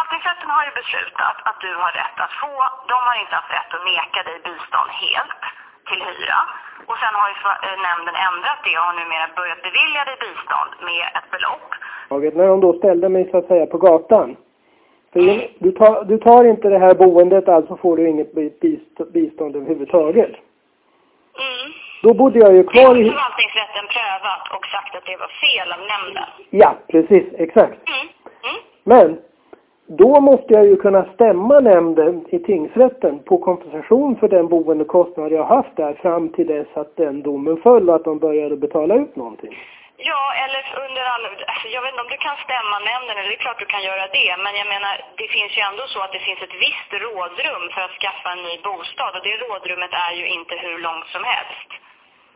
förvaltningsrätten har ju beslutat att du har rätt att få, de har inte haft rätt att neka dig bistånd helt till hyra. Och sen har ju nämnden ändrat det och har numera börjat bevilja dig bistånd med ett belopp. När de då ställde mig så att säga på gatan. För du tar inte det här boendet, alltså får du inget bistånd överhuvudtaget. Då bodde jag ju kvar i... Förvaltningsrätten prövat och sagt att det var fel av nämnden. Ja, precis, exakt. Men då måste jag ju kunna stämma nämnden i tingsrätten på kompensation för den boendekostnad jag haft där fram till dess att den domen föll och att de började betala ut någonting. Ja, eller under alltså jag vet inte om du kan stämma nämnden, eller det är klart du kan göra det, men jag menar, det finns ju ändå så att det finns ett visst rådrum för att skaffa en ny bostad, och det rådrummet är ju inte hur långt som helst.